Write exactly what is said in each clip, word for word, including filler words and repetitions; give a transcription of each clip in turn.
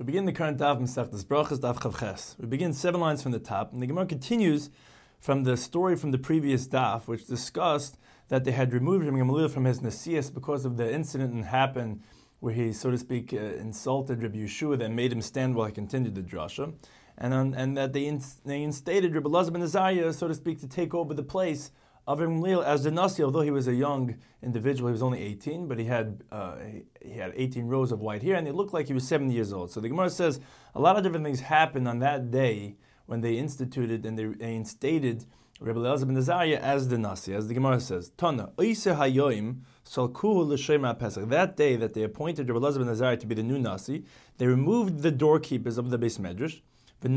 We begin the current daf Masechtas Brachos daf Chav Ches. We begin seven lines from the top, and the Gemara continues from the story from the previous daf, which discussed that they had removed Rabbi Gamliel from his nasias because of the incident that happened where he, so to speak, uh, insulted Rabbi Yeshua, that made him stand while he continued the drasha, and um, and that they, in, they instated Rabbi Elazar ben Azariah, so to speak, to take over the place of Rabbi Gamliel as the nasi. Although he was a young individual, he was only eighteen, but he had uh, he, he had eighteen rows of white hair, and it looked like he was seventy years old. So the Gemara says a lot of different things happened on that day when they instituted and they, they instated Rabbi Elazar ben Azariah as the nasi, as the Gemara says. Tana oise hayoim salkuhu l'shemer Pesach. That day that they appointed Rabbi Elazar ben Azariah to be the new nasi, they removed the doorkeepers of the Beis Medrash. And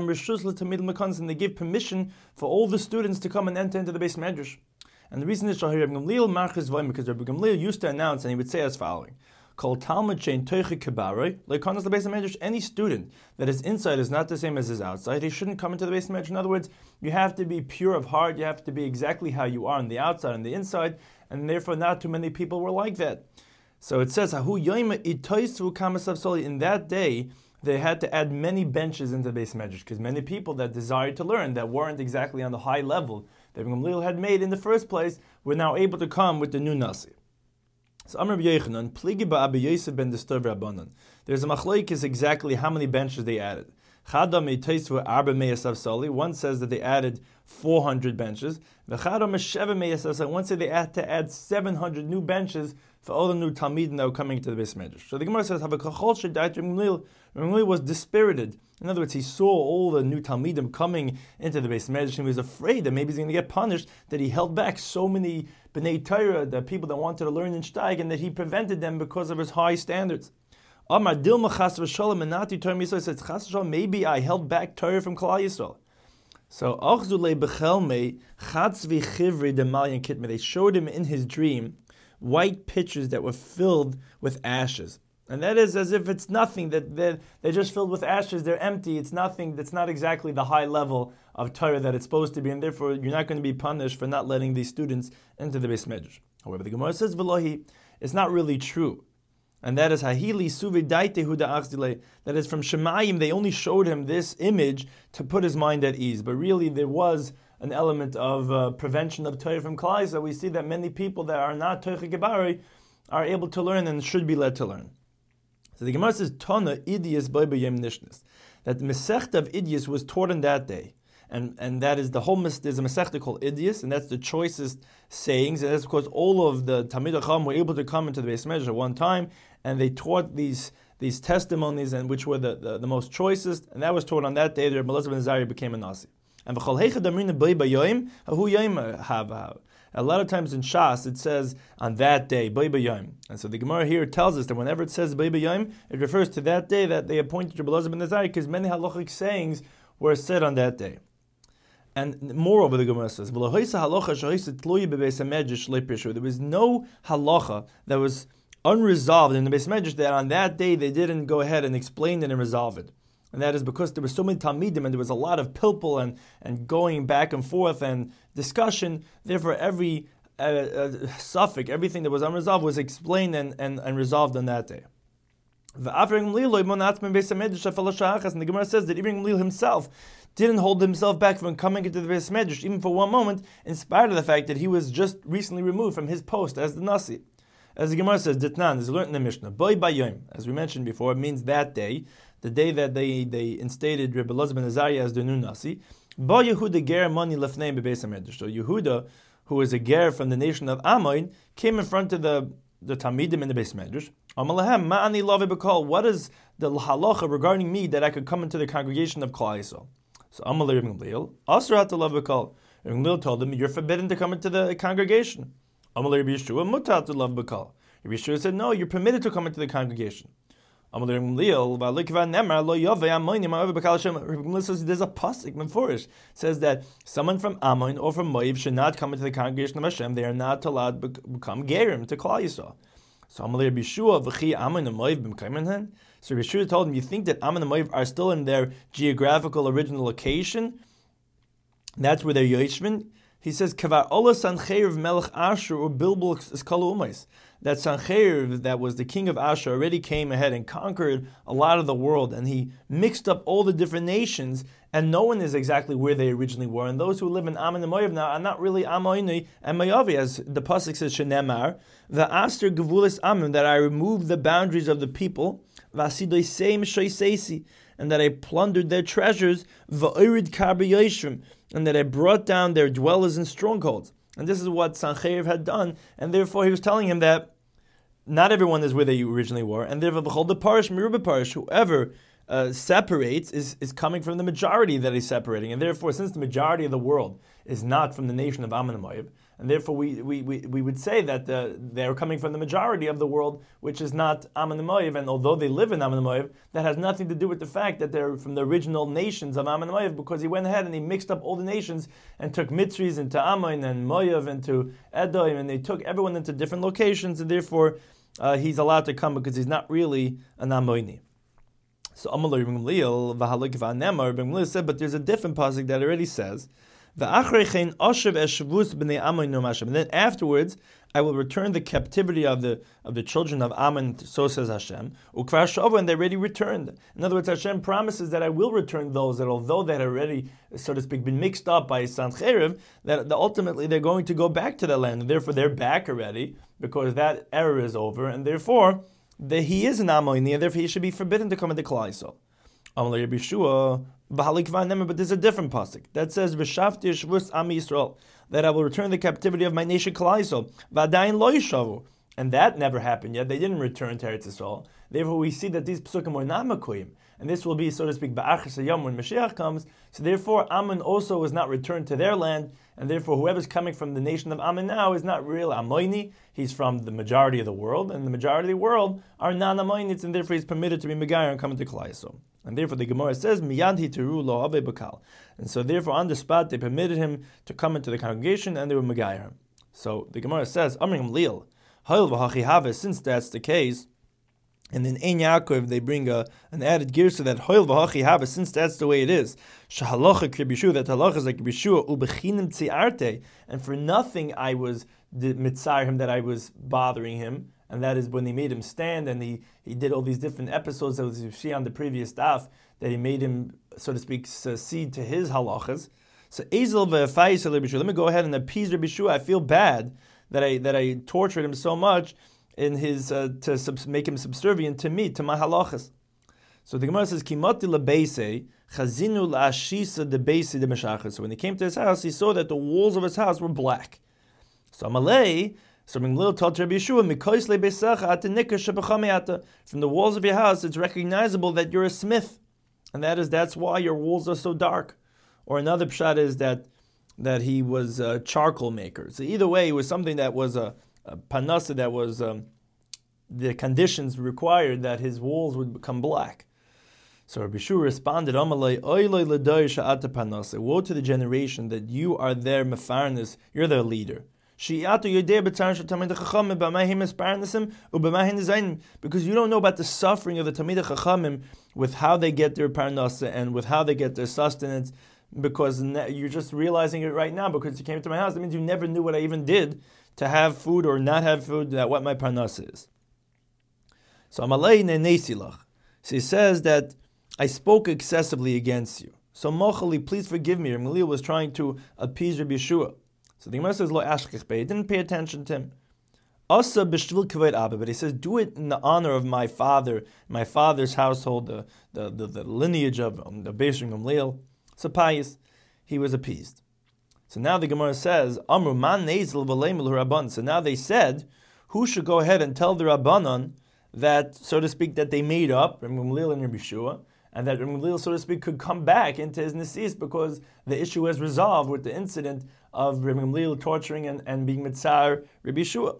they give permission for all the students to come and enter into the Beis Medrash. And the reason is Rabbi Gamliel marches vayim, because Rabbi Gamliel used to announce, and he would say as following: Kol Talmud shein toiche kabarei leikonos the Beis Medrash. Any student that is inside is not the same as his outside. He shouldn't come into the Beis Medrash. In other words, you have to be pure of heart. You have to be exactly how you are on the outside and the inside, and therefore not too many people were like that. So it says, Hahu yoyma itoisu kamasav soli. In that day, they had to add many benches into the Beis Medrash, because many people that desired to learn, that weren't exactly on the high level that Gamliel had made in the first place, were now able to come with the new nasi. So Amar Yochanan, Pligi ba'Abbi Yosef ben Distur Rabbanan. There's a machlokes exactly how many benches they added. Chadam iteisvu arba meyasav soli. One says that they added four hundred benches. V'chadam sheva meyasav soli. One said they had to add seven hundred new benches for all the new Talmidim that were coming to the Beis Medrash. So the Gemara says, Havakachol shedait Gamliel. Gamliel was dispirited. In other words, he saw all the new Talmidim coming into the Beis Medrash, and he was afraid that maybe he's going to get punished, that he held back so many Bnei Torah, the people that wanted to learn in Shteig, and that he prevented them because of his high standards. Amar Dilma Chas v'Shalom Menati Torah Yisrael says, Chas v'Shalom, maybe I held back Torah from Klal Yisrael. So Achzulei Bechelmei Chatz v'Chivri Demalyan Kitme. They showed him in his dream white pitchers that were filled with ashes. And that is as if it's nothing, that they're, they're just filled with ashes, they're empty, it's nothing, that's not exactly the high level of Torah that it's supposed to be, and therefore you're not going to be punished for not letting these students into the Beis Medrash. However, the Gemara says, V'lohi, it's not really true. And that is Hahili Suvi Daite Huda Achdile, that is from Shemayim, they only showed him this image to put his mind at ease. But really there was an element of uh, prevention of Torah from Klal. So we see that many people that are not Torah Gebari are able to learn and should be led to learn. So the Gemara says, Tana Idias Boi B'Yom Nishnas, that the Masechta of Idias was taught on that day. And and that is the whole, there's a Masechta called Idias, and that's the choicest sayings. And that's because all of the Talmidei Chacham were able to come into the Beis Medrash at one time, and they taught these these testimonies, and which were the, the, the most choicest, and that was taught on that day that Rabbi Elazar ben Azariah became a nasi. And a lot of times in Shas it says on that day, and so the Gemara here tells us that whenever it says it refers to that day that they appointed Rabbi Elazar ben Azariah, because many halachic sayings were said on that day. And moreover, the Gemara says, there was no halacha that was unresolved in the Beis Medrash, that on that day they didn't go ahead and explain it and resolve it. And that is because there were so many Talmidim and there was a lot of pilpul and, and going back and forth and discussion. Therefore, every uh, uh, suffix, everything that was unresolved was explained and, and, and resolved on that day. And the Gemara says that even Gamliel himself didn't hold himself back from coming into the Beis Medrash, even for one moment, in spite of the fact that he was just recently removed from his post as the nasi. As the Gemara says, Ditnan is learned in the Mishnah. Boy bayom, as we mentioned before, it means that day, the day that they, they instated Rabbi Elazar ben Azariah as the new nasi. Bo Yehuda ger mani lefnei bebeis hamedrash. So Yehuda, who was a ger from the nation of Ammon, came in front of the the Talmidim in the Beis Medrash. Amalahem ma'ani lave bekol. What is the halacha regarding me that I could come into the congregation of Klal Yisrael? So Amalei Rabbi Gamliel asrat lave bekol. Rabbi Gamliel told him, you're forbidden to come into the congregation. Amalei Rabbi Yeshua mutat lave bekol. Rabbi Yeshua said, no, you're permitted to come into the congregation. Amalei Rabbi Gamliel says there's a pasuk Mefurish says that someone from Ammon or from Moab should not come into the congregation of Hashem. They are not allowed to become gerim to Klal Yisrael. So Amalei Rabbi Yeshua v'chi Ammon and Moab b'mkaymen hen. So Rabbi Yeshua told him, you think that Ammon and Moab are still in their geographical original location? That's where they're yoshvin. He says, Kavar Ola Sancheir Melech Ashur or Bilbul Iskalu Umais. That Sancheir, that was the king of Ashur, already came ahead and conquered a lot of the world, and he mixed up all the different nations, and no one is exactly where they originally were. And those who live in Ammon and Moav now are not really Ammoini and Moavi, as the pasuk says, Shenemar, the Aster Gevulis Ammon, that I removed the boundaries of the people, Vasidoi Seim Shoiseisi, and that I plundered their treasures, Va'orid Karbi Yoshrim, and that I brought down their dwellers in strongholds. And this is what Sancheir had done, and therefore he was telling him that not everyone is where they originally were, and therefore the parish, Merubah parish, whoever uh, separates is, is coming from the majority that he's separating, and therefore since the majority of the world is not from the nation of Ammon and Moav, and therefore we, we, we, we would say that the, they're coming from the majority of the world, which is not Ammon and Moav, and although they live in Ammon and Moav, that has nothing to do with the fact that they're from the original nations of Ammon and Moav, because he went ahead and he mixed up all the nations and took Mitzris into Ammon and Moav into Edom, and they took everyone into different locations, and therefore uh, he's allowed to come because he's not really an Ammoini. So Amalur Ibn Gamliel said, but there's a different pasuk that already says, and then afterwards, I will return the captivity of the of the children of Ammon, so says Hashem. And they already returned. In other words, Hashem promises that I will return those that, although they had already, so to speak, been mixed up by Sancheiriv, that, that ultimately they're going to go back to that land. And therefore, they're back already because that era is over. And therefore, the, he is an Ammoni, and therefore he should be forbidden to come into Klal Yisrael. But there's a different pasuk that says, "V'shafti shvus Am Yisrael," that I will return the captivity of my nation Klal Yisrael. V'adayin lo yishavu, and that never happened yet. They didn't return to Eretz Yisrael. Therefore, we see that these psukim were not makuyim, and this will be, so to speak, ba'achas hayom when Mashiach comes. So therefore, Ammon also was not returned to their land, and therefore, whoever's coming from the nation of Ammon now is not real Ammoini. He's from the majority of the world, and the majority of the world are non-Ammonites, and therefore he's permitted to be Megayer and come into Klal Yisrael. And therefore the Gemara says, Miyadhi teru lo ave bakal. And so therefore on the spot they permitted him to come into the congregation and they were Megayer him. So the Gemara says, Amrim Lil, Hayil v'hachi have, since that's the case, and in Ein Yaakov they bring a, an added gear so that Hayil v'hachi have, since that's the way it is, Shahalacha kribishu, that halacha is like kribishu, ubechinim tziarte, and for nothing I was mitzar him, that I was bothering him. And that is when he made him stand, and he, he did all these different episodes that you see on the previous daf, that he made him, so to speak, succeed to his halachas. So Ezel v'fayis Rabbi Shua. Let me go ahead and appease Rabbi Shua. I feel bad that I that I tortured him so much in his uh, to sub- make him subservient to me, to my halachas. So the Gemara says, Kimati lebeise chazinu la'ashisa debeise demeshachas. So when he came to his house, he saw that the walls of his house were black. So Amalei. So from the walls of your house, it's recognizable that you're a smith, and that is that's why your walls are so dark. Or another pshat is that that he was a charcoal maker. So either way, it was something that was a, a panasa that was um, the conditions required that his walls would become black. So Rabbi Shua responded, "Amalei oiloi l'day sha'ata panasa. Woe to the generation that you are their mefarnes, you're their leader." Because you don't know about the suffering of the Talmidei Chachamim with how they get their parnasa and with how they get their sustenance, because you're just realizing it right now because you came to my house. That means you never knew what I even did to have food or not have food, that what my parnasa is. So Amalei ne'nesilach. So he says that I spoke excessively against you. So Mochali, please forgive me. Gamliel was trying to appease Rabbi Yeshua. So the Gemara says, Lo ashkech bey, didn't pay attention to him. Asa b'shvil kavod abba, but he says, do it in the honor of my father, my father's household, the the, the, the lineage of um, the Beis Gamliel. So pious, he was appeased. So now the Gemara says, Amru man nezel v'leimul rabban. So now they said, who should go ahead and tell the Rabbanon that, so to speak, that they made up, Rabbi Gamliel and Rabbi Yeshua, and that Rabbi Gamliel, so to speak, could come back into his nesis because the issue was resolved with the incident of Rabbi Gamliel torturing and, and being mitzar Rabbi Yeshua.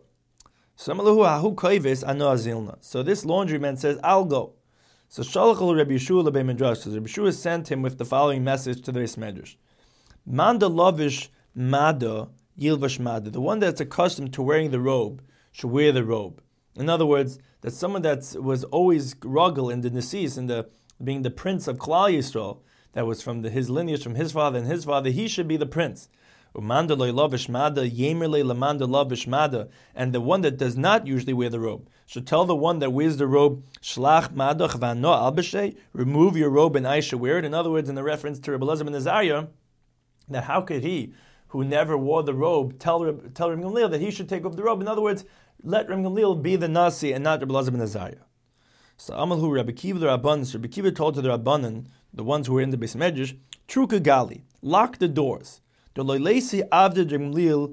So this laundryman says, I'll go. So Shalachal Rabbi Yeshua lebei medrash. So Rabbi Yeshua sent him with the following message to the Beis Medrash. Manda lavish mada yilvash mada. The one that's accustomed to wearing the robe should wear the robe. In other words, that someone that was always ruggle in the nesis, in the being the prince of Klal Yisrael, that was from the, his lineage, from his father and his father, he should be the prince. Umanda lo lavish mada, yemer le lamanda lavish mada, and the one that does not usually wear the robe should tell the one that wears the robe, Shlach madach v'ano albashay, remove your robe and I shall wear it. In other words, in the reference to Rebbe Elazar ben Azariah, that how could he, who never wore the robe, tell Reb, tell Reb Gamliel that he should take off the robe? In other words, let Reb Gamliel be the Nasi and not Rebbe Elazar ben Azariah. So Amalhu Rabbi Kiva the Rabbanan, Rabbi Kiva told to the Rabbanan, the ones who were in the Beis Medrash, Truka Gali, lock the doors. That the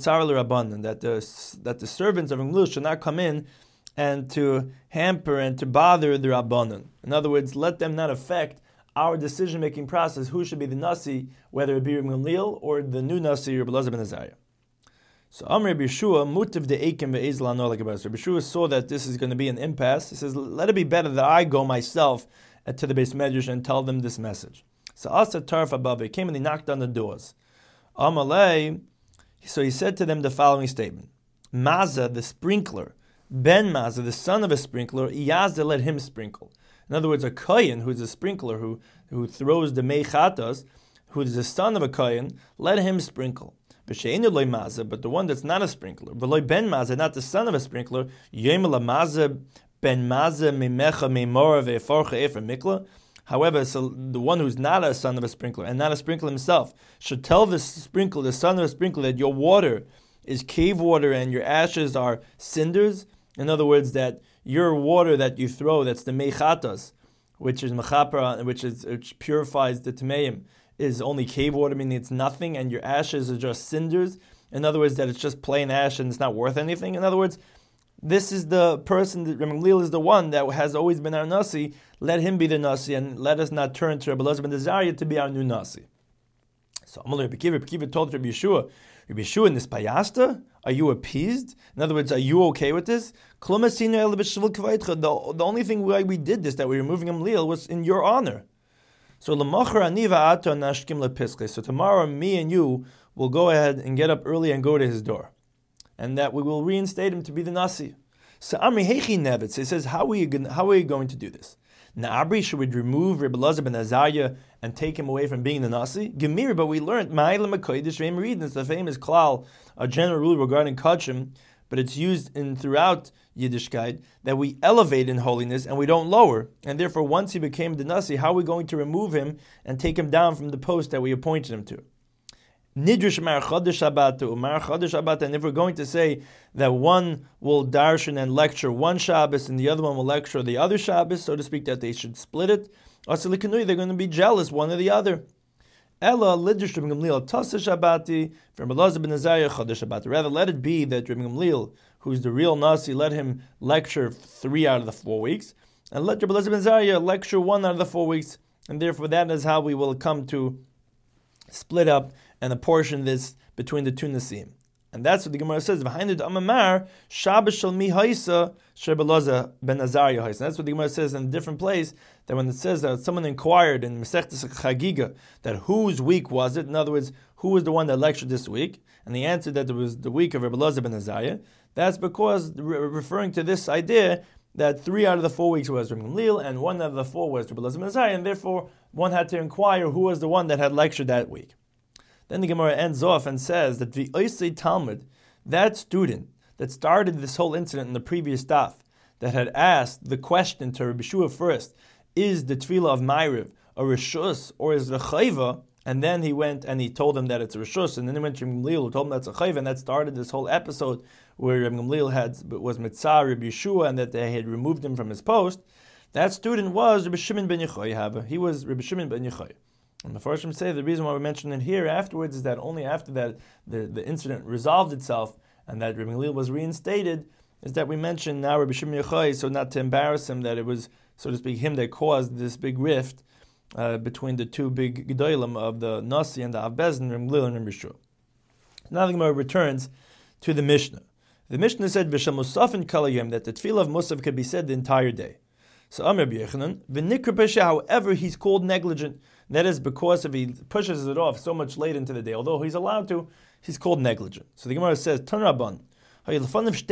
that the servants of Gamliel should not come in and to hamper and to bother the Rabbanan. In other words, let them not affect our decision-making process, who should be the Nasi, whether it be Reb Gamliel or the new Nasi, Rebbe Elazar ben Azariah. So Amr Rabbi Yeshua, Mutiv de Eikim ve'ezel ano like Rabbi Yeshua saw that this is going to be an impasse. He says, let it be better that I go myself to the Beis Medrash and tell them this message. So Asa Tarf above, he came and he knocked on the doors. Amalei, so he said to them the following statement: Maza, the sprinkler, Ben Maza, the son of a sprinkler, Iyaza, let him sprinkle. In other words, a kohen who is a sprinkler, who who throws the meichatas, who is the son of a kohen, let him sprinkle. But the one that's not a sprinkler, V'loi ben Maza, not the son of a sprinkler, Yemela Maza ben Maza mimecha meimora ve'eforcha efer mikla. However, so the one who's not a son of a sprinkler and not a sprinkler himself should tell the sprinkler, the son of a sprinkler, that your water is cave water and your ashes are cinders. In other words, that your water that you throw, that's the meichatas, which is mechapra, which is which purifies the tmeim, is only cave water, meaning it's nothing, and your ashes are just cinders. In other words, that it's just plain ash and it's not worth anything. In other words, this is the person, that Reb Gamliel is the one that has always been our Nasi. Let him be the Nasi, and let us not turn to Rebbe Elazar ben Azariah to be our new Nasi. So Amalei Rabbi Kiva, Rabbi Kiva told Rabbi Yeshua, Rabbi Yeshua, in this payasta, are you appeased? In other words, are you okay with this? The, the only thing why we did this, that we were removing Gamliel, was in your honor. So So tomorrow, me and you will go ahead and get up early and go to his door, and that we will reinstate him to be the Nasi. So Amri Hechi Nevitz, he says, how are you going, how are you going to do this? Na'abri, should we remove Rebbe Elazar ben Azariah and take him away from being the Nasi? Gemir, but we learned Ma'ilem HaKodesh Ve'im Readin. It's the famous klal, a general rule regarding Kachim, but it's used in throughout Yiddishkeit, that we elevate in holiness and we don't lower. And therefore, once he became the Nasi, how are we going to remove him and take him down from the post that we appointed him to? Nidrish Mar Chodesh Shabbat, Mar Chodesh Shabbat, and if we're going to say that one will darshan and lecture one Shabbos and the other one will lecture the other Shabbos, so to speak, that they should split it, they're going to be jealous one or the other. Ella Lidrish Reb Gamliel Tasa Shabbati from Elazar ben Azariah Chodesh Shabbat. Rather, let it be that Reb Gamliel, who's the real Nasi, let him lecture three out of the four weeks, and let Reb Elazar ben Azariah lecture one out of the four weeks, and therefore that is how we will come to split up and apportion this between the two Nasim. And that's what the Gemara says. Behind it, Amamar, Shabbos shel mi haisa, Reb Elazar ben Azariah haisa. That's what the Gemara says in a different place, that when it says that someone inquired in Masechtas Chagiga, that whose week was it? In other words, who was the one that lectured this week? And the answer that it was the week of Reb Elazar ben Azariah. That's because, re- referring to this idea, that three out of the four weeks was Reb Gamliel, and one out of the four was Reb Elazar ben Azariah, and therefore one had to inquire who was the one that had lectured that week. Then the Gemara ends off and says that the Oisei Talmud, that student that started this whole incident in the previous daf, that had asked the question to Rabbi Yeshua first, is the tefillah of Ma'ariv a reshus or is it a chayva? And then he went and he told him that it's a reshus, and then he went to Rabbi Gamliel who told him that's a chayva, and that started this whole episode where Rabbi Gamliel had was mitzah Rabbi Yeshua and that they had removed him from his post. That student was Rabbi Shimon ben Yochai. He was Rabbi Shimon ben Yochai. And the Farshim say the reason why we mention it here afterwards is that only after that the, the incident resolved itself and that Rabbi Gamliel was reinstated is that we mention now Rabbi Shimon Yochai, so not to embarrass him that it was, so to speak, him that caused this big rift uh, between the two big gedolim of the Nasi and the Av Bezdin, Rabbi Gamliel and Rabbi Yeshua. Now the Gemara returns to the Mishnah. The Mishnah said V'shel Musafin Kalayim, that the tefillah of Musaf could be said the entire day. So Amr Rabbi Yechanan, V'nikra Pesha, however, he's called negligent. That is because if he pushes it off so much late into the day, although he's allowed to, he's called negligent. So the Gemara says, Tan Rabban, if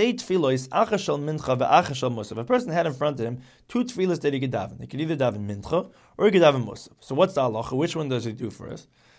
a person had in front of him two tefillahs that he could daven, he could either daven mincha or he could daven musaf. So what's the halacha? Which one does he do first?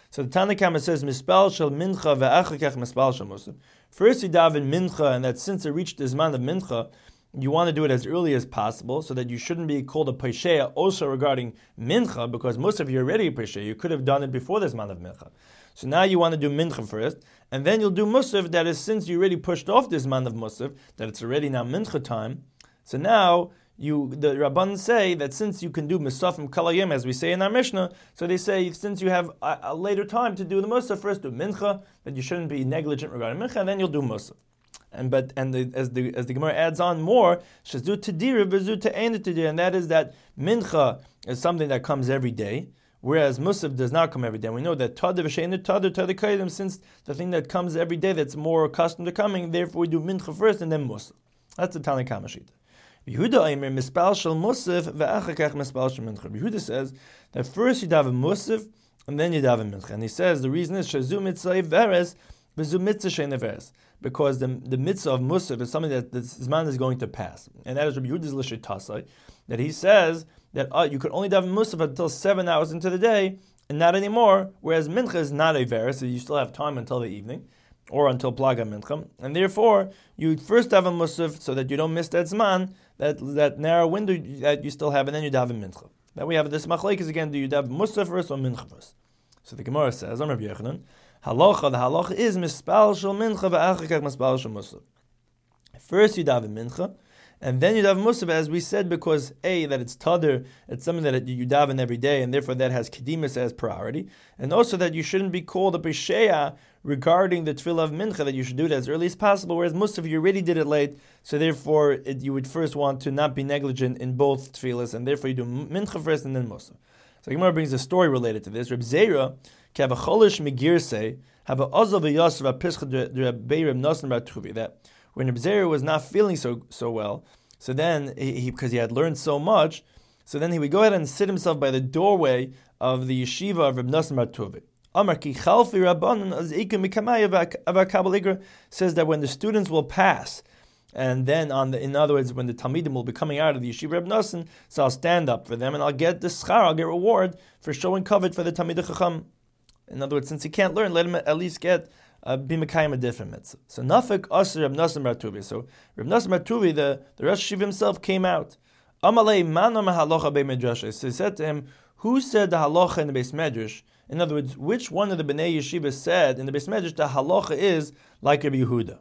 So the Tanna Kama says, Mispal shel mincha ve'achakach mispal shel musaf. First you daven mincha, and that since it reached the zman of mincha, you want to do it as early as possible, so that you shouldn't be called a pesheya also regarding mincha, because musaf you're already a pesheya. You could have done it before the zman of mincha. So now you want to do mincha first, and then you'll do musaf, that is, since you already pushed off this zman of musaf, that it's already now mincha time, so now You, the Rabban say that since you can do Musafim Kalayim, as we say in our Mishnah, so they say since you have a, a later time to do the Musaf, first do Mincha, that you shouldn't be negligent regarding Mincha, and then you'll do Musaf. And but and the, as the as the Gemara adds on more, Shazu Tadira Bezu Ta'ena Tadira, and that is that Mincha is something that comes every day, whereas Musaf does not come every day. And we know that Tadar V'Shein Tadar Tadar Kaidim, since the thing that comes every day that's more accustomed to coming, therefore we do Mincha first and then Musaf. That's the Tanna Kama Shita. Yehuda Aimer mispal shel musaf ve'achakach mispal shel mincha. Yehuda says that first you daven musaf and then you daven mincha, and he says the reason is shazu mitzvah veres v'zu mitzvah shein veres, because the the mitzvah of musaf is something that the zman is going to pass, and that is Rabbi Yehuda's lishet tasai, that he says that uh, you could only daven musaf until seven hours into the day and not anymore, whereas mincha is not a veres, so you still have time until the evening, or until plaga mincha, and therefore you first daven musaf so that you don't miss that zman, that that narrow window that you still have, and then you daven mincha. Then we have this machlekes again: do you daven musaf first or mincha first? So the Gemara says, "Amar Rabbi Yochanan, halacha the halacha is mispal shel mincha ve'achakach mispal shel musaf. First you daven mincha, and then you daven musaf, as we said, because a that it's tader, it's something that you daven every day, and therefore that has kedimus as priority, and also that you shouldn't be called a pesheya regarding the tefillah of mincha, that you should do it as early as possible, whereas musaf you already did it late, so therefore it, you would first want to not be negligent in both tefillahs, and therefore you do mincha first and then musaf. So Gemara brings a story related to this. Reb Zera have a cholish megirse have a ozav v'yasser v'pischa d'Rabbi Nasan bar Tuvi, that when Reb Zera was not feeling so so well, so then he, because he, he had learned so much, so then he would go ahead and sit himself by the doorway of the yeshiva of Reb Nasan bar Tuvi. Amar ki chalfi rabbanon az ikum mikamaya v'akabaligra, says that when the students will pass, and then on the, in other words, when the talmidim will be coming out of the yeshiva Reb Nasan, so I'll stand up for them and I'll get the schar, I'll get reward for showing kavod for the talmidei chacham. In other words, since he can't learn, let him at least get uh, be mekayim a different mitzvah. So nafik aser Reb Nasan bar Tuvi. So Reb Nasan bar Tuvi, the the Rosh Yeshiva himself, came out. Amalei manam halacha bei medrash. So he said to him, who said the halacha in the Beis Medrash? In other words, which one of the Bnei Yeshiva said in the Beis Medrash the halacha is like Rabbi Yehuda?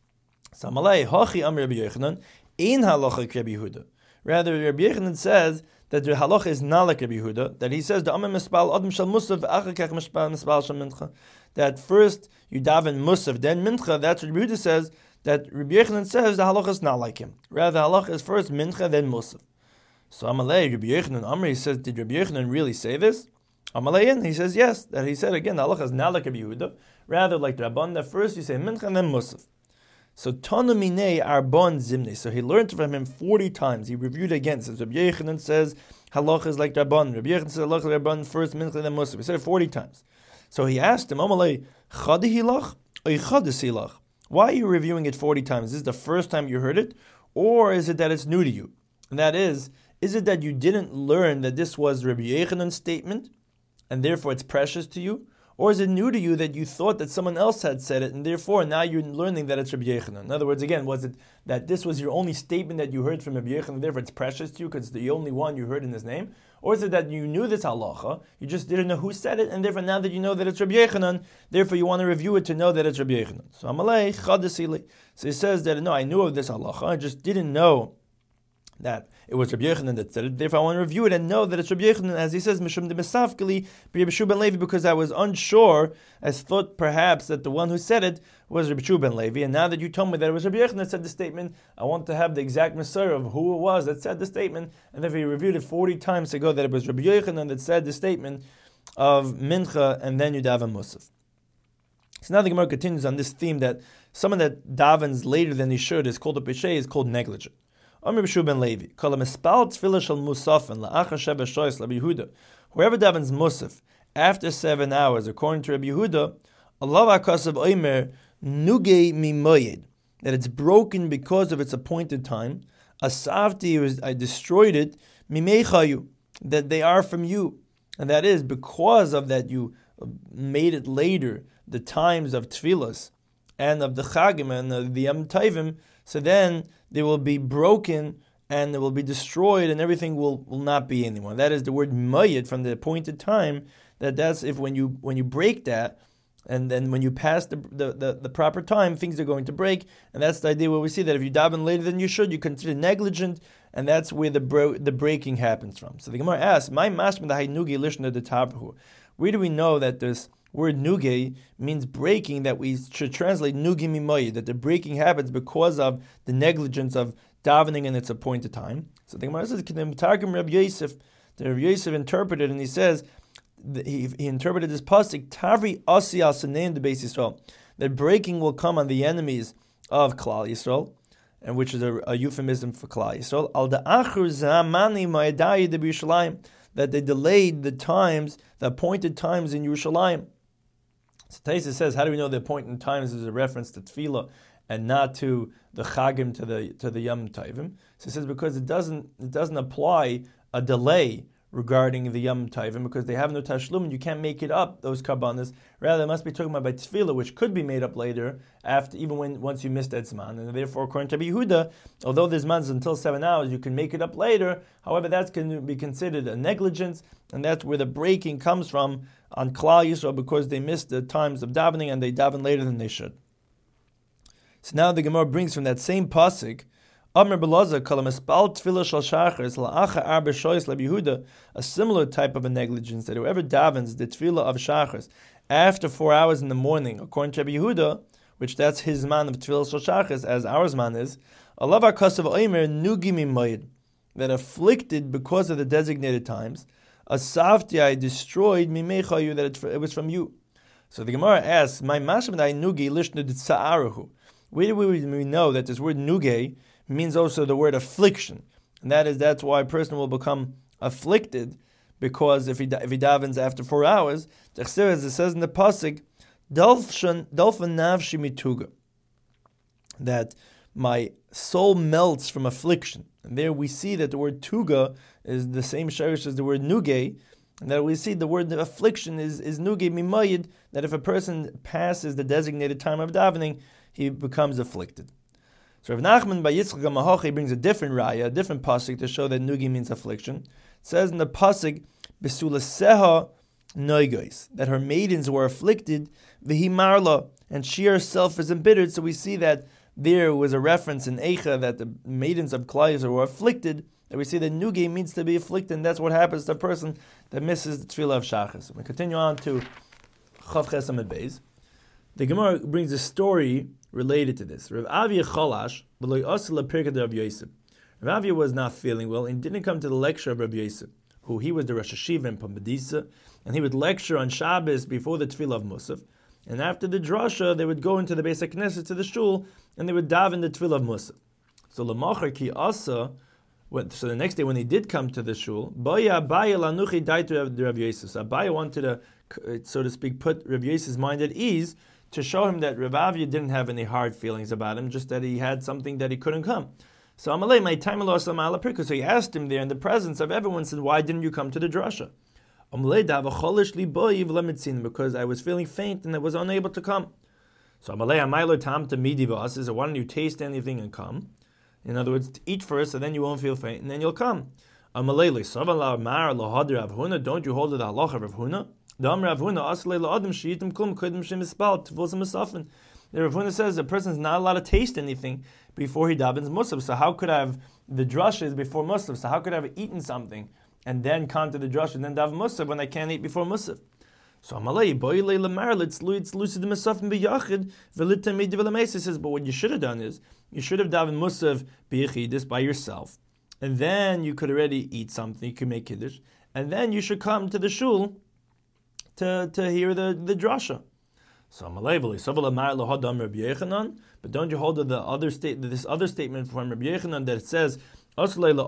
So Amalei hachi am Rabbi Yochanan ein halacha like Rabbi Yehuda. Rather, Rabbi Yochanan says that the halacha is not like Rabbi Yehuda, that he says the Amar Mispal Adam Shal Musaf Achakach Mispal Shal Mincha, that first you daven Musaf, then Mincha. That's what Rabbi Yehuda says. That Rabbi Yochanan says the halacha is not like him. Rather, the halacha is first Mincha, then Musaf. So Amalei, Rabbi Yochanan Amri, he says, did Rabbi Yochanan really say this? Amalein, he says yes. That he said again, the halacha is not like Rabbi Yehuda, rather like the Rabban, that first you say Mincha and then Musaf. So Tana Minei Arbon Zimne. So he learned from him forty times. He reviewed again. So Rabbi Yochanan says halacha is like Rabban. Rabbi Yochanan says halacha is like Rabban, first Mincha then Musaf. He said it forty times. So he asked him, Amalei, Chadi hilach or Chadis hilach? Why are you reviewing it forty times? Is this the first time you heard it, or is it that it's new to you? And that is, is it that you didn't learn that this was Rabbi Yochanan's statement, and therefore it's precious to you? Or is it new to you that you thought that someone else had said it, and therefore now you're learning that it's Rabbi Yochanan? In other words, again, was it that this was your only statement that you heard from Rabbi Yochanan, and therefore it's precious to you because it's the only one you heard in his name? Or is it that you knew this halacha, you just didn't know who said it, and therefore now that you know that it's Rabbi Yochanan, therefore you want to review it to know that it's Rabbi Yochanan? So Amalei Chadasili. So he says that, no, I knew of this halacha, I just didn't know that it was Rabbi Yochanan that said it. Therefore, I want to review it and know that it's Rabbi Yochanan, as he says, Mishum de Mesafkeli, Rabbi Shua ben Levi, because I was unsure, as thought perhaps that the one who said it was Rabbi Shua ben Levi. And now that you told me that it was Rabbi Yochanan that said the statement, I want to have the exact Messiah of who it was that said the statement. And therefore, he reviewed it forty times ago that it was Rabbi Yochanan that said the statement of Mincha and then Yudav and Musaf. So now the Gemara continues on this theme that someone that davens later than he should is called a peshay, is called negligent. Whoever davens musaf after seven hours, according to Rabbi Yehuda, Allah akasav oimer nuge mimoyed, that it's broken because of its appointed time. Asavti, I destroyed it, mimechayu, that they are from you, and that is because of that you made it later, the times of tefillas and of the chagim and of the Yom Tovim, so then they will be broken and they will be destroyed and everything will, will not be anymore. That is the word mayit, from the appointed time, that that's if when you when you break that, and then when you pass the, the, the, the proper time, things are going to break. And that's the idea where we see that if you daven later than you should, you consider negligent, and that's where the bro- the breaking happens from. So the Gemara asks, "My mashma the haynugi lishna the tabrahu." Where do we know that this word nuge means breaking, that we should translate nugi mimoy, that the breaking happens because of the negligence of davening in its appointed time? So the Gemara says, "Targum Reb Yosef." The Reb Yosef interpreted, and he says, He, he interpreted this pasuk, Tavri Asi al Saneim de Beis Yisrael, that breaking will come on the enemies of Klal Yisrael, and which is a, a euphemism for Klal Yisrael. Al da'achur zamani ma'edai de Yerushalayim, that they delayed the times, the appointed times in Yerushalayim. So Taisa says, how do we know the appointed times is a reference to Tefillah and not to the Chagim, to the to the Yom Tovim? So he says because it doesn't it doesn't apply a delay regarding the Yom Tovim, because they have no tashlum and you can't make it up, those karbanas. Rather, it must be talking about by tefillah, which could be made up later, after even when once you missed that zman. And therefore, according to Rabbi Yehuda, although the zman is until seven hours, you can make it up later. However, that's going to be considered a negligence, and that's where the breaking comes from on Klal Yisrael, because they missed the times of davening and they daven later than they should. So now the Gemara brings from that same pasuk, Amr Belaza kalam espal tefillah shal shachris la'acha arba shoyis Rabbi Yehuda, a similar type of a negligence, that whoever davens the tefillah of shachris after four hours in the morning, according to Rabbi Yehuda, which that's his man of tefillah shal shachris, as ours man is, alav akasav oimer nugi mimayid, that afflicted because of the designated times, asavti I destroyed mimechayu, that it, it was from you. So the Gemara asks, my masham dai nugi lishnu d'tza'arahu. Where do we know that this word nuge means also the word affliction, and that is that's why a person will become afflicted, because if he if he davens after four hours, as it says in the pasuk, "Dolfan nafshi mituga," that my soul melts from affliction. And there we see that the word tuga is the same shirish as the word nuge, and that we see the word affliction is is nuge mimayid, that if a person passes the designated time of davening, he becomes afflicted. So Rav Nachman by Yitzchak HaMahochi brings a different raya, a different pasuk to show that nugi means affliction. It says in the pasuk, "Besulaseha noigois," that her maidens were afflicted, v'himarla, and she herself is embittered. So we see that there was a reference in Eicha that the maidens of Klal Yisrael were afflicted. That we see that nugi means to be afflicted, and that's what happens to a person that misses the tefillah of shachas. We continue on to Chav Ches Amud Beis. The Gemara brings a story related to this. Rav Avia Chalash, Rav Yosef. Rav Avia was not feeling well and didn't come to the lecture of Rav Yosef, who he was the Rosh Hashiva in Pumbedisa, and he would lecture on Shabbos before the Tefillah of Musaf. And after the drasha, they would go into the Beis HaKnesset to the shul, and they would daven the Tefillah of Musaf. So Lamachar Ki Asa, so the next day when he did come to the shul, Baya Abaya Lanuchi Daitu Rav Yosef. So Abaya wanted to, so to speak, put Rav Yosef's mind at ease, to show him that Rav Avia didn't have any hard feelings about him, just that he had something that he couldn't come. So Amalei, my time so he asked him there in the presence of everyone, said, why didn't you come to the drasha? Because I was feeling faint and I was unable to come. So Amalei, Amaylo tam to midivas says, why don't you taste anything and come? In other words, eat first and then you won't feel faint and then you'll come. Amalei, don't you hold the halacha of Rav Huna? The Rav Huna says a person is not allowed to taste anything before he davens musaf. So how could I have the drushes before musaf? So how could I have eaten something and then come to the drush and then daven musaf when I can't eat before musaf? So Amalei boile lemar let's it's lucid musaf biyachid velitamid velamesa says, but what you should have done is you should have daven musaf biyachidis by yourself, and then you could already eat something. You could make kiddush, and then you should come to the shul to, to hear the, the drasha. So but don't you hold to the other state this other statement from Rabbi Yechanan that it says a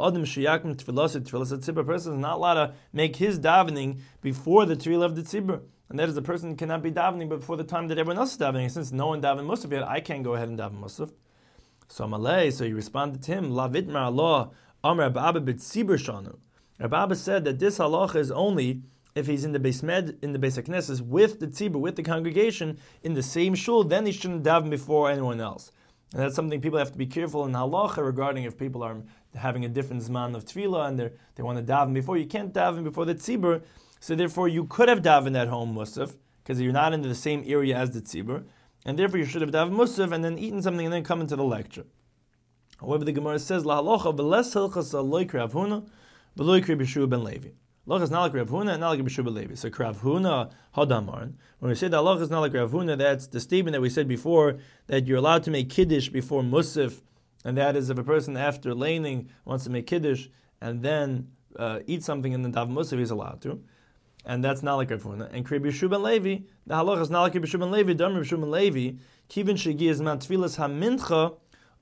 person is not allowed to make his davening before the tefillah of the tzibur, and that is the person cannot be davening before the time that everyone else is davening. Since no one daven musaf yet, I can't go ahead and daven musaf. So Malay, so he responded to him, La vitmar Allah Amr Abba b'tzibur shanu. Rabbi Abba said that this halacha is only if he's in the Beis Med, in the Beis HaKnesses with the tzibur, with the congregation, in the same shul, then he shouldn't daven before anyone else. And that's something people have to be careful in halacha regarding if people are having a different zman of tefillah and they want to daven before. You can't daven before the tzibur, so therefore you could have davened at home musaf, because you're not in the same area as the tzibur, and therefore you should have davened musaf and then eaten something and then come into the lecture. However, the Gemara says, La halacha v'les hilchas aloy Rav Huna v'loy Rav Yeshua ben Levi. Halacha is not like Rav Huna and not like Rav Yeshua ben Levi. So Rav Huna hadamarn. When we say that halacha is not like Rav Huna, that's the statement that we said before, that you're allowed to make kiddush before musaf, and that is if a person after laning wants to make kiddush and then uh, eat something and then daven musaf, he's allowed to. And that's not like Rav Huna. And Rav Yeshua ben Levi, the halacha is not like Rav Yeshua ben Levi. Dam Rav Yeshua ben Levi, kivin shegi is man tfilas hamincha.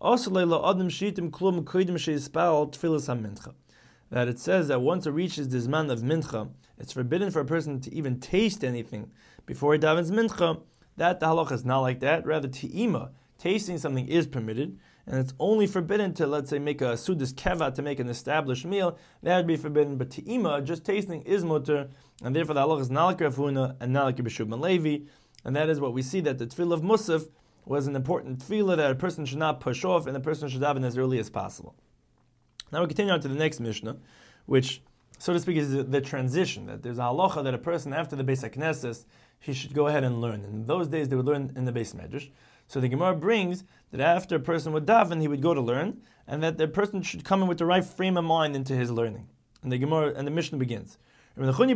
That it says that once it reaches the zman of mincha, it's forbidden for a person to even taste anything before he davens mincha. That the halacha is not like that. Rather, ti'ima, tasting something is permitted, and it's only forbidden to, let's say, make a sudas keva, to make an established meal. That would be forbidden. But ti'ima, just tasting, is mutter, and therefore the halacha is not like Rav Huna and not like Rav Yeshua ben Levi. And that is what we see, that the tefillah of musaf was an important tefillah that a person should not push off, and a person should daven as early as possible. Now we continue on to the next Mishnah, which, so to speak, is the, the transition, that there's a halacha that a person after the Beis HaKnesses, he should go ahead and learn. In those days, they would learn in the Beis Medrash. So the Gemara brings that after a person would daven, he would go to learn, and that the person should come in with the right frame of mind into his learning. And the Gemara and the Mishnah begins. When Rav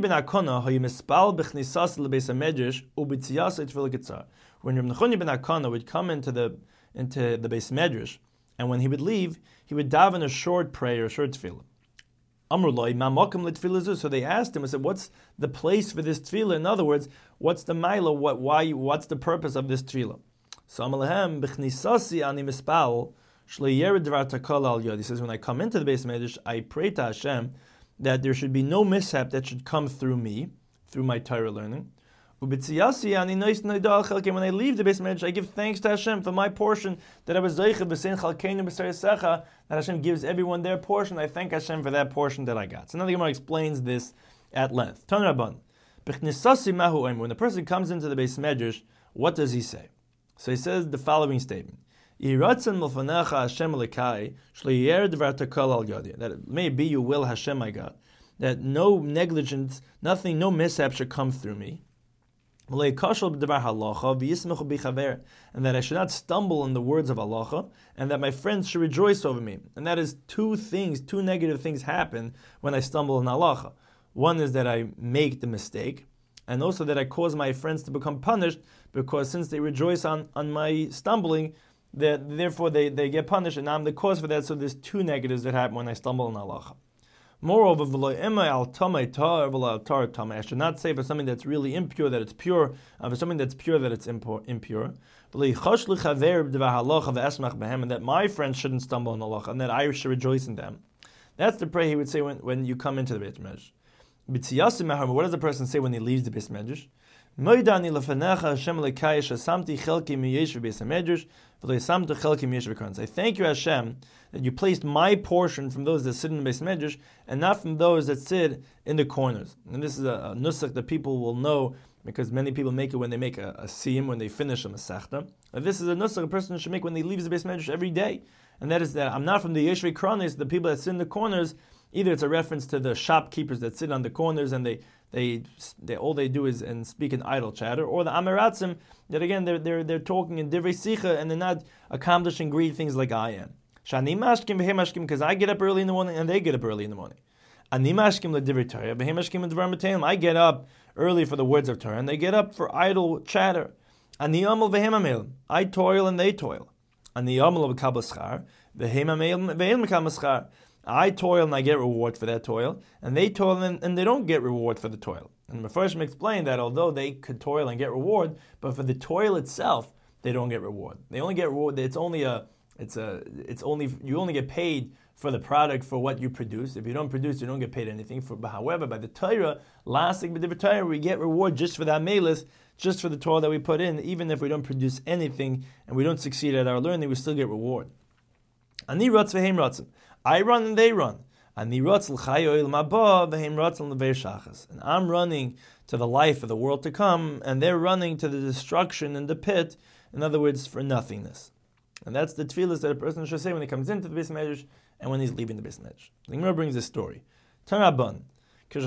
Nechoni ben Akana would come into the into the Beis Medrash, and when he would leave, he would daven a short prayer, a short tefillah. Amrullah, ma makom letefillah. So they asked him, I said, what's the place for this tefillah? In other words, what's the maila? What why? What's the purpose of this tefillah? So Amalehem b'chnisasi ani mispal shleyered dvar takal al yod. He says, when I come into the Beis Medrash, I pray to Hashem that there should be no mishap that should come through me, through my Torah learning. When I leave the Beis Medrash, I give thanks to Hashem for my portion that I was zeicha b'sein chalkeinu b'sarisecha, that Hashem gives everyone their portion. I thank Hashem for that portion that I got. So now the Gemara explains this at length. Tan Rabban, when the person comes into the Beis Medrash, what does he say? So he says the following statement: that it may be your will, Hashem, my God, that no negligence, nothing, no mishap should come through me. And that I should not stumble in the words of halacha, and that my friends should rejoice over me. And that is two things, two negative things happen when I stumble in halacha. One is that I make the mistake, and also that I cause my friends to become punished, because since they rejoice on, on my stumbling, that therefore they, they get punished, and I'm the cause for that. So there's two negatives that happen when I stumble in halacha. Moreover, I should not say for something that's really impure that it's pure, and for something that's pure that it's impure. And that my friends shouldn't stumble in halacha, and that I should rejoice in them. That's the prayer he would say when, when you come into the Beit Medrash. What does the person say when he leaves the Beit Medrash? I thank you, Hashem, that you placed my portion from those that sit in the Beis Medrash and not from those that sit in the corners. And this is a, a nusach that people will know, because many people make it when they make a, a siyum, when they finish a masechta. And this is a nusach a person should make when they leave the Beis Medrash every day. And that is that I'm not from the Yeshvei Kronis, the people that sit in the corners. Either it's a reference to the shopkeepers that sit on the corners and they They, they all they do is and speak in idle chatter, or the Amiratzim that again they're they're they're talking in divrei sicha and they're not accomplishing great things like I am. Shani mashkim v'hem mashkim, because I get up early in the morning and they get up early in the morning. Ani mashkim l'divrei Torah v'hem mashkim l'dvar matayim. I get up early for the words of Torah and they get up for idle chatter. Ani amal v'hem amel. I toil and they toil. Ani amal v'kabel schar v'hem amel v'hem v'kabel schar. I toil and I get reward for that toil, and they toil and, and they don't get reward for the toil. And Mefarshim explained that although they could toil and get reward, but for the toil itself, they don't get reward. They only get reward. It's only a, it's a, it's only you only get paid for the product for what you produce. If you don't produce, you don't get paid anything. For, but however, by the Torah, lasting by the Torah, we get reward just for that melis, just for the toil that we put in. Even if we don't produce anything and we don't succeed at our learning, we still get reward. Ani ratz v'heim ratzim. I run and they run. And I'm running to the life of the world to come, and they're running to the destruction in the pit, in other words, for nothingness. And that's the tefillas that a person should say when he comes into the Beis Medrash and when he's leaving the Beis Medrash. The Gemara brings this story. Tarabban. When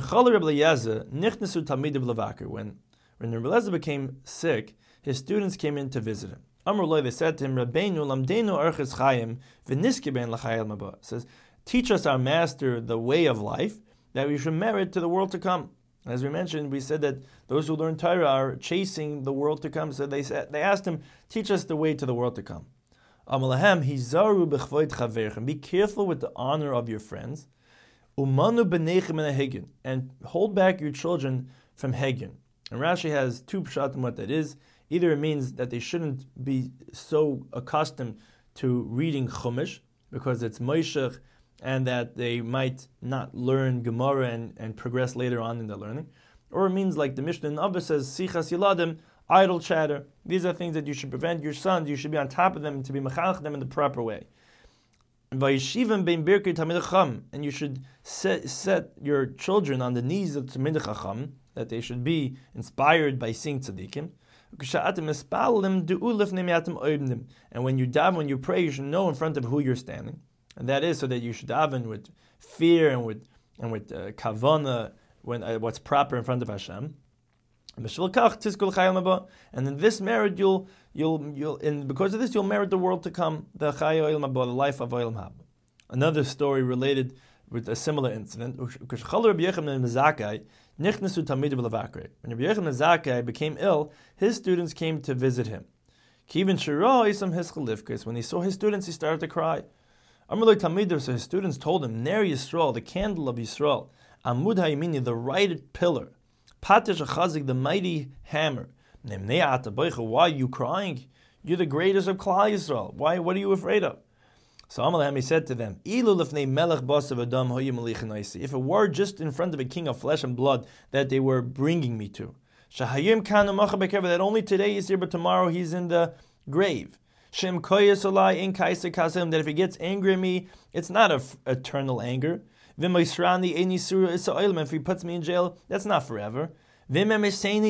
when Rebbe Eliezer became sick, his students came in to visit him. Amrullah, they said to him, Rabbeinu lamdeinu arches chayim v'niske ben l'chayil maba. Says, teach us, our master, the way of life that we should merit to the world to come. As we mentioned, we said that those who learn Torah are chasing the world to come. So they said, they asked him, teach us the way to the world to come. Amalahem hizaru b'chvoid chaverchem. Be careful with the honor of your friends. Umanu b'neichem and hegin, and hold back your children from hegin. And Rashi has two pshatim what that is. Either it means that they shouldn't be so accustomed to reading Chumash because it's moishech, and that they might not learn Gemara and, and progress later on in their learning. Or it means like the Mishnah in Abba says, Sichas Yiladim, idle chatter. These are things that you should prevent your sons. You should be on top of them and to be mechalech them in the proper way. And you should set, set your children on the knees of Talmidei Chacham, that they should be inspired by seeing tzaddikim. And when you daven, when you pray, you should know in front of who you're standing. And that is so that you should daven with fear and with and with uh, kavana, when uh, what's proper in front of Hashem. And in this merit, you'll you'll you'll and because of this, you'll merit the world to come, the Chai Olam Haba, the life of Olam Haba. Another story related with a similar incident. When Rabbi Yochanan Zakkai became ill, his students came to visit him. When he saw his students, he started to cry. So his students told him, Ner Yisrael, the candle of Yisrael, Amud Hayimini, the right pillar, Patish Achazik, the mighty hammer. Why are you crying? You're the greatest of Klal Yisrael. Why? What are you afraid of? So Amalem, he said to them, if it were just in front of a king of flesh and blood that they were bringing me to, that only today he's here, but tomorrow he's in the grave. That if he gets angry at me, it's not an eternal anger. If he puts me in jail, that's not forever. And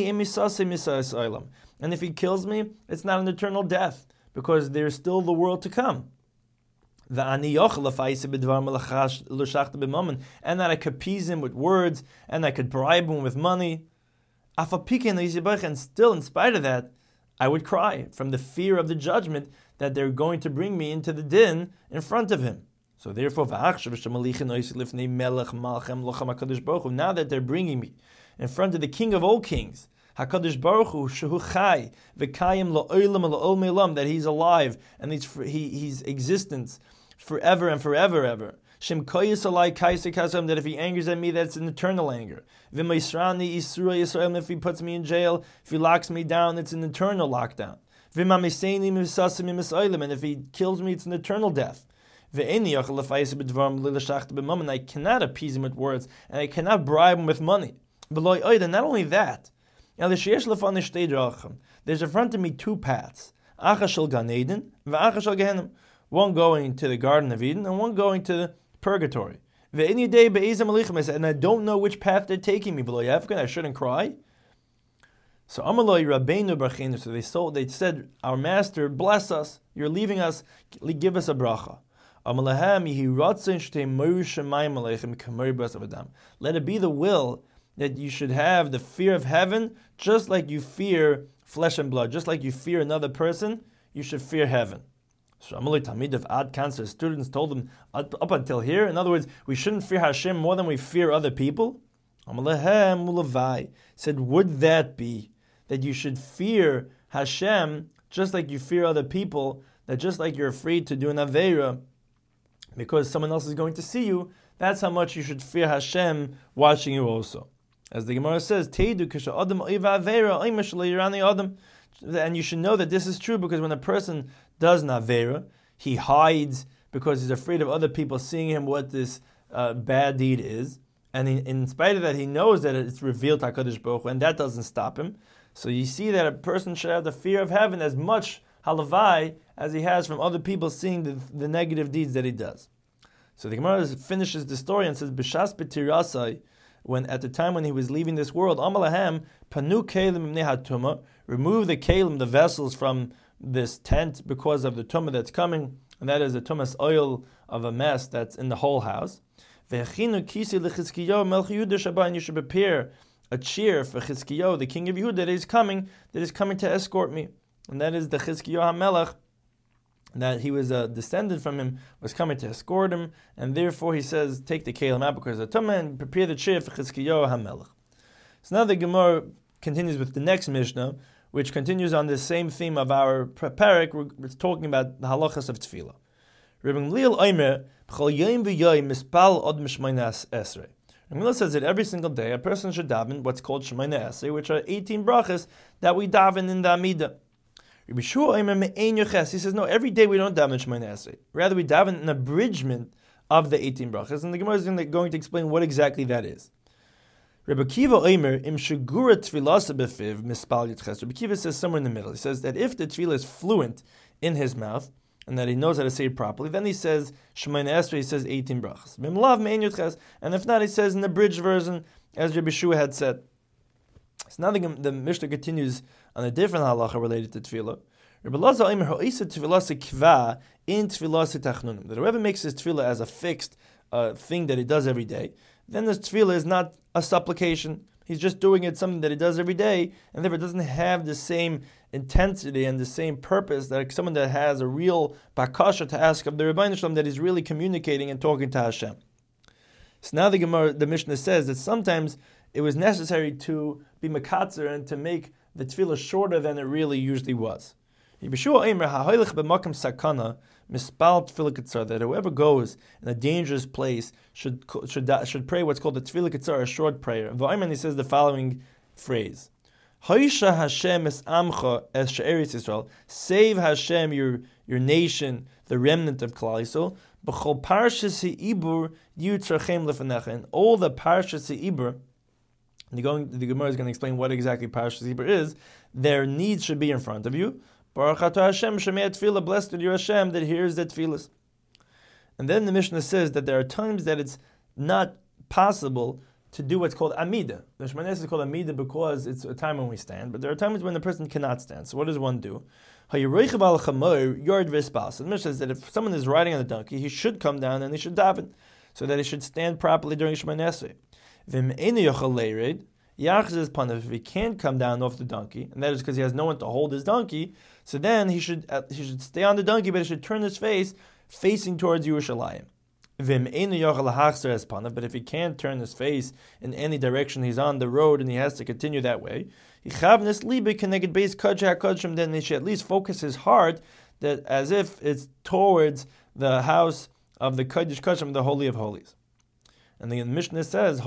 if he kills me, it's not an eternal death, because there's still the world to come. And that I could appease him with words, and I could bribe him with money. And still, in spite of that, I would cry from the fear of the judgment that they're going to bring me into the din in front of him. So therefore, now that they're bringing me in front of the King of all kings, HaKadosh Baruch Hu, Shehu Chai, V'kayim La'olam La'ol Me'olam, that he's alive and he's he, he's existence forever and forever ever. Shem Koyis Alai Kaisa Kasam, that if he angers at me, that's an eternal anger. V'maisrani Yisra Yisrael, if he puts me in jail, if he locks me down, it's an eternal lockdown. V'mamiseini Misasim Misoilim, and if he kills me, it's an eternal death. And I cannot appease him with words, and I cannot bribe him with money. And not only that, there's in front of me two paths. One going to the Garden of Eden and one going to the purgatory. And I don't know which path they're taking me. I shouldn't cry. So Amaloi Rabbeinu Barchinu, so they told, they said, our master, bless us. You're leaving us. Give us a bracha. Let it be the will that you should have the fear of heaven, just like you fear flesh and blood, just like you fear another person, you should fear heaven. So Amalei Talmid of Ad Cancer students told them up until here, in other words, we shouldn't fear Hashem more than we fear other people. Amalehem Mulavai said, would that be that you should fear Hashem just like you fear other people, that just like you're afraid to do an Aveira because someone else is going to see you, that's how much you should fear Hashem watching you also. As the Gemara says, and you should know that this is true because when a person does Navera, he hides because he's afraid of other people seeing him what this uh, bad deed is. And he, in spite of that, he knows that it's revealed to HaKadosh Baruch Hu, and that doesn't stop him. So you see that a person should have the fear of heaven as much halavai as he has from other people seeing the, the negative deeds that he does. So the Gemara finishes the story and says, B'shas b'tirasai, when at the time when he was leaving this world, Amalahem, Panu Kalim Nehatuma, remove the Kalim, the vessels from this tent because of the Tumah that's coming, and that is the Tumas oil of a mess that's in the whole house. Ve'echinu kisi l'Chizkiyahu melech Yehuda shaba, and you should prepare a cheer for Chizkiyahu, the king of Yehuda, that is coming, that is coming to escort me. And that is the Chizkiyahu HaMelech, that he was a descendant from him, was coming to escort him, and therefore he says, take the Kalim out because of the Tumah, and prepare the cheer for Chizkiyahu HaMelech. So now the Gemara continues with the next Mishnah, which continues on the same theme of our parak. We're, we're talking about the halachas of tefillah. Rabbi Gamliel Omer, B'chol yom v'yom mispal od mishmayna esrei. Rabbi Gamliel says that every single day a person should daven what's called shmayna esrei, which are eighteen brachas that we daven in the Amidah. Rabbi Shua Omer me'ein yoches. He says no, every day we don't daven shmayna esrei. Rather, we daven an abridgment of the eighteen brachas, and the Gemara is going to explain what exactly that is. Rabbi Kiva Omer im shegura tefillah befiv mispal yitches. Rabbi Kiva says somewhere in the middle. He says that if the tefillah is fluent in his mouth and that he knows how to say it properly, then he says shmayna esrei. He says eighteen brachas. Mimlav me'ein yitches. And if not, he says in the bridge version, as Rabbi Shua had said. So now the, the Mishnah continues on a different halacha related to tefillah. Rabbi Lazar Omer ha'isa tefillah kva in tefillah tachnunim. That whoever makes his tefillah as a fixed uh, thing that he does every day, then this tefillah is not a supplication. He's just doing it something that he does every day, and therefore it doesn't have the same intensity and the same purpose that someone that has a real bakasha to ask of the Rebbeinu Shalom, that he's really communicating and talking to Hashem. So now the Gemara, the Mishnah says that sometimes it was necessary to be makatzer and to make the tefillah shorter than it really usually was. That whoever goes in a dangerous place should should should pray what's called the tefillah ketzar, a short prayer. And he says the following phrase: Hoisha Hashem es amcha es she'eretz Yisrael. Save Hashem your your nation, the remnant of Klal Yisrael. B'chol parshas ha'ibur yitzrachem lefanecha. And all the parshas ha'ibur, the Gemara is going to explain what exactly parshas ha'ibur is. Their needs should be in front of you. Baruch atah Hashem shemei tefillah. Blessed are you Hashem that hears the tefillahs. And then the Mishnah says that there are times that it's not possible to do what's called Amidah. The Shemana Esrei is called Amidah because it's a time when we stand, but there are times when the person cannot stand. So what does one do? The Mishnah says that if someone is riding on a donkey, he should come down and he should daven, so that he should stand properly during Shemana Esrei. If he can't come down off the donkey, and that is because he has no one to hold his donkey, so then he should uh, he should stay on the donkey, but he should turn his face facing towards Yerushalayim. But if he can't turn his face in any direction, he's on the road and he has to continue that way, then he should at least focus his heart that as if it's towards the house of the Kodesh Kodshim, the Holy of Holies. And the Mishnah says,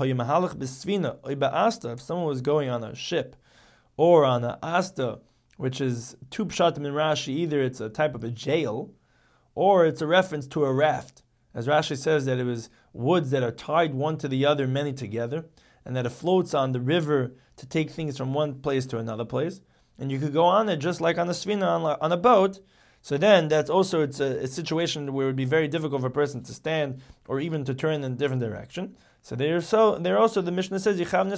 if someone was going on a ship or on an asta, which is two pshatim in Rashi, either it's a type of a jail or it's a reference to a raft. As Rashi says that it was woods that are tied one to the other, many together, and that it floats on the river to take things from one place to another place. And you could go on it just like on a svina, on, on a boat. So then that's also it's a, a situation where it would be very difficult for a person to stand or even to turn in a different direction. So there so there also the Mishnah says you should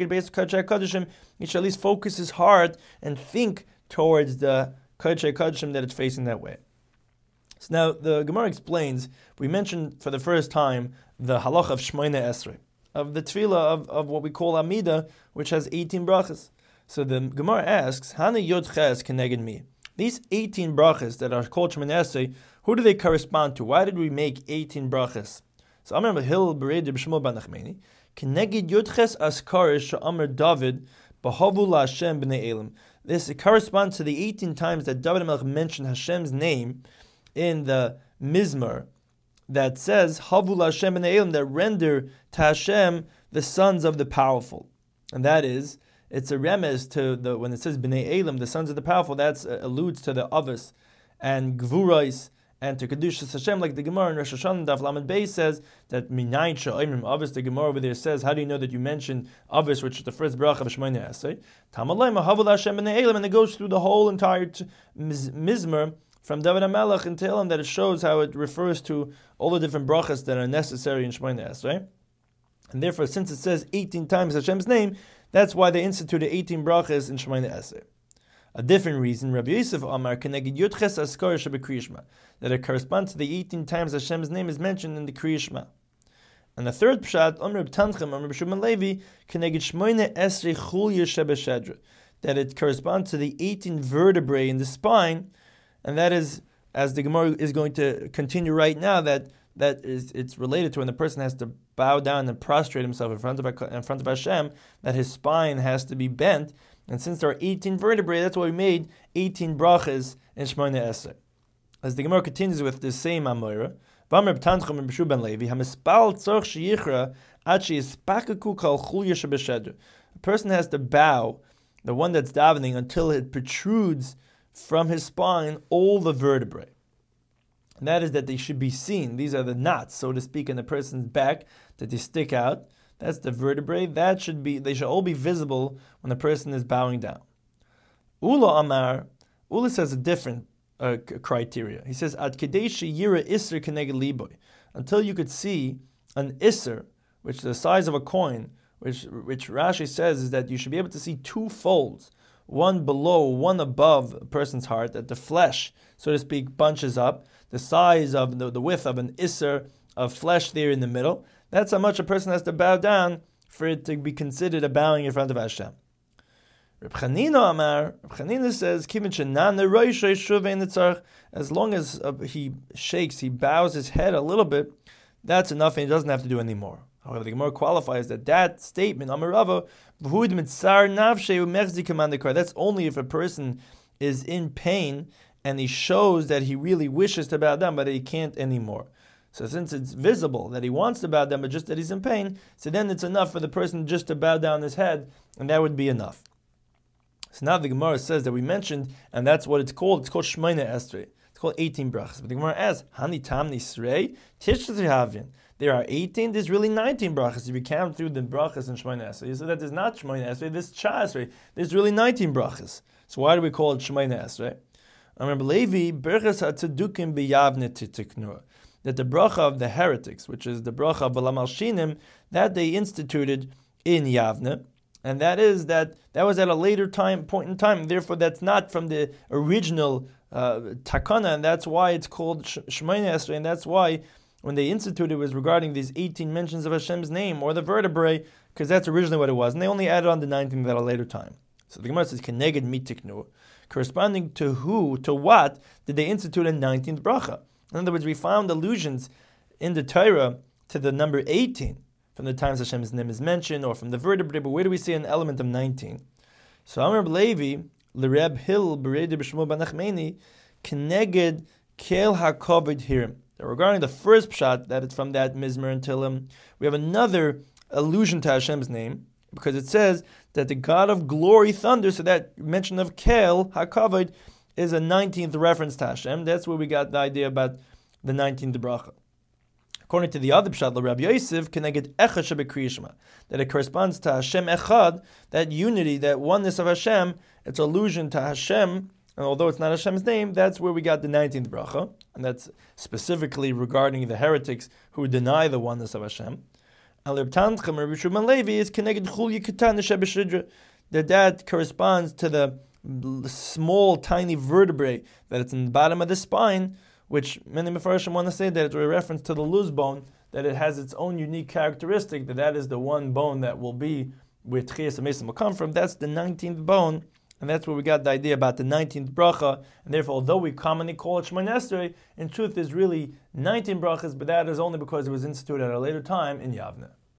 at least focus his heart and think towards the Kodesh Kodshim that it's facing that way. So now the Gemara explains, we mentioned for the first time the halacha of Shmayna Esrei, of the tefillah of, of what we call Amidah, which has eighteen brachas. So the Gemara asks, Hana Yod Ches keneged mi? These eighteen brachas that are called Shmayna Esrei, who do they correspond to? Why did we make eighteen brachas? So I remember Hil Bered B'Shmuel Ben Nachmani, keneged Yod Ches Askarish She'amar David B'havu LaHashem B'nei Elim. This corresponds to the eighteen times that David HaMelech mentioned Hashem's name in the Mizmor that says Havu LaHashem B'nei Elim, that render to Hashem the sons of the powerful. And that is, it's a remez to the when it says B'nei Elim, the sons of the powerful, that uh, alludes to the Avos and Gvurais and to Kedushas Hashem, like the Gemara in Rosh Hashanah Daf Lamed Beis says that Minayin Sha'imrim Avos. The Gemara over there says, how do you know that you mentioned Avos, which is the first bracha of Shmayna Esrei? Tamalay Havu LaHashem B'nei Elim, and it goes through the whole entire t- miz- Mizmor from David HaMelech in Tehillim that it shows how it refers to all the different brachas that are necessary in Shemoneh Esrei. And therefore, since it says eighteen times Hashem's name, that's why they instituted eighteen brachas in Shemoneh Esrei. A different reason, Rabbi Yosef Amar Keneged Yudches Askar Shebekriya Shema, that it corresponds to the eighteen times Hashem's name is mentioned in the Kriya Shema. And the third pshat, Amr Tanchem Amr B'Shimon Levi Keneged Shemoneh Esrei Chulya Shebeshedra, that it corresponds to the eighteen vertebrae in the spine, and that is, as the Gemara is going to continue right now, that that is it's related to when the person has to bow down and prostrate himself in front of in front of Hashem, that his spine has to be bent. And since there are eighteen vertebrae, that's why we made eighteen brachas in Shemoneh Esrei. As the Gemara continues with the same Amora, V'amar B'Tanchem and B'Shu ben Levi, Hamispal tzorch sheyichra ad sheyispakaku kol chulya shebeshedra. A person has to bow, the one that's davening, until it protrudes from his spine all the vertebrae. And that is that they should be seen. These are the knots, so to speak, in the person's back that they stick out. That's the vertebrae. That should be. They should all be visible when the person is bowing down. Ula Amar, Ula says a different uh, criteria. He says Ad Kadesh Yira Isser Keneged Liboy, until you could see an Isser, which is the size of a coin, which which Rashi says is that you should be able to see two folds, one below, one above a person's heart, that the flesh, so to speak, bunches up, the size of the, the width of an Isser of flesh there in the middle. That's how much a person has to bow down for it to be considered a bowing in front of Hashem. Reb Chanina Amar, Reb Chanina says, as long as uh, he shakes, he bows his head a little bit, that's enough and he doesn't have to do any more. However, the Gemara qualifies that that statement, Amarava, that's only if a person is in pain and he shows that he really wishes to bow down, but he can't anymore. So since it's visible that he wants to bow down, but just that he's in pain, so then it's enough for the person just to bow down his head, and that would be enough. So now the Gemara says that we mentioned, and that's what it's called. It's called Shemoneh Esrei. It's called eighteen brachas. But the Gemara asks, Hani Tam Nisrei Tishrei Havin. There are eighteen. There's really nineteen brachas. If you count through the brachas in Shemoneh Esrei, you say that there's not Shemoneh Esrei. There's Tshah Esrei. There's really nineteen brachas. So why do we call it Shemoneh Esrei? I remember Levi Berchas HaTzedukim BeYavne Titiknur, that the bracha of the heretics, which is the bracha of V'la Malshinim, that they instituted in Yavne, and that is that that was at a later time point in time. Therefore, that's not from the original uh, takana, and that's why it's called Shemoneh Esrei, and that's why when they instituted it was regarding these eighteen mentions of Hashem's name or the vertebrae, because that's originally what it was, and they only added on the nineteenth at a later time. So the Gemara says Keneged Mitiknu, corresponding to who, to what did they institute a nineteenth bracha? In other words, we found allusions in the Torah to the number eighteen from the times Hashem's name is mentioned, or from the vertebrae, but where do we see an element of nineteen? So Amar Levi, L'Reb Hill, Beredi B'Shmuel Banachmeni, Keneged Kel HaKoved Hirim. Regarding the first pshat, that it's from that Mizmer and Tehillim, we have another allusion to Hashem's name, because it says that the God of glory thunders, so that mention of Kel HaKoved is a nineteenth reference to Hashem. That's where we got the idea about the nineteenth bracha. According to the other pshat, the Rabbi Yosef, Keneged Echad Shebekriya Shema, that it corresponds to Hashem Echad, that unity, that oneness of Hashem. It's allusion to Hashem, and although it's not Hashem's name, that's where we got the nineteenth bracha, and that's specifically regarding the heretics who deny the oneness of Hashem. And Reb Tanchem, Reb Shimon Levi, is Keneged Chulya Ketana Shebeshedra, that that corresponds to the small, tiny vertebrae that it's in the bottom of the spine, which many Mefarshim want to say that it's a reference to the luz bone, that it has its own unique characteristic, that that is the one bone that will be where Tchias HaMesim will come from. That's the nineteenth bone, and that's where we got the idea about the nineteenth bracha, and therefore, although we commonly call it Shemoneh Esrei, in truth there's really nineteen brachas, but that is only because it was instituted at a later time in Yavne.